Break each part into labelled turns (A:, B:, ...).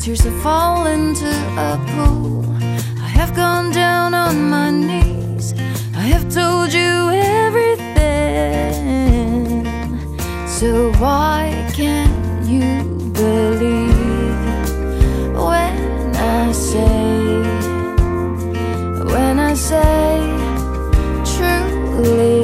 A: tears have fallen into a pool. I have gone down on my knees, I have told you everything. So why can't you believe when I say truly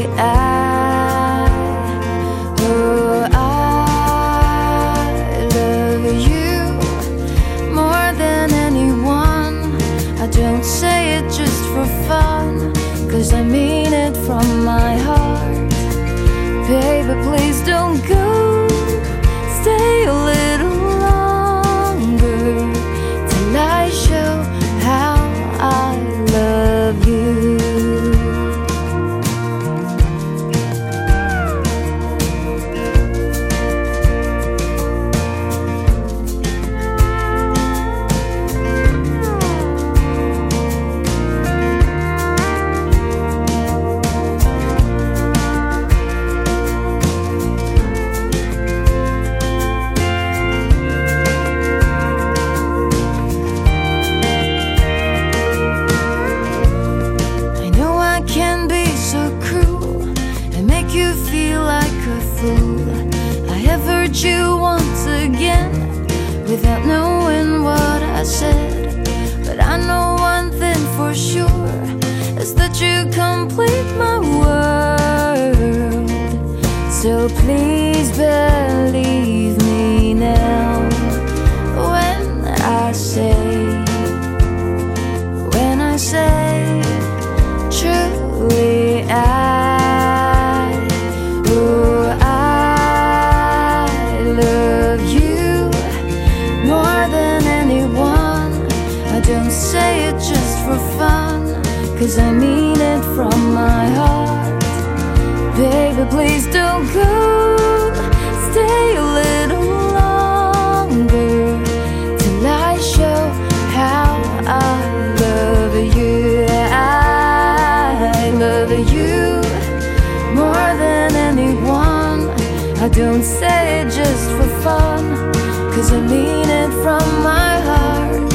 A: don't say it just for fun, 'cause I mean it from my heart. Baby, please don't go. Stay a little longer till I show how I love you. You feel like a fool. I have hurt you once again without knowing what I said. But I know one thing for sure, is that you complete my world. So please believe me now when I say truly don't say it just for fun, 'cause I mean it from my heart. Baby, please don't go. Stay a little longer till I show how I love you. I love you more than anyone. I don't say it just for fun, 'cause I mean it from my heart.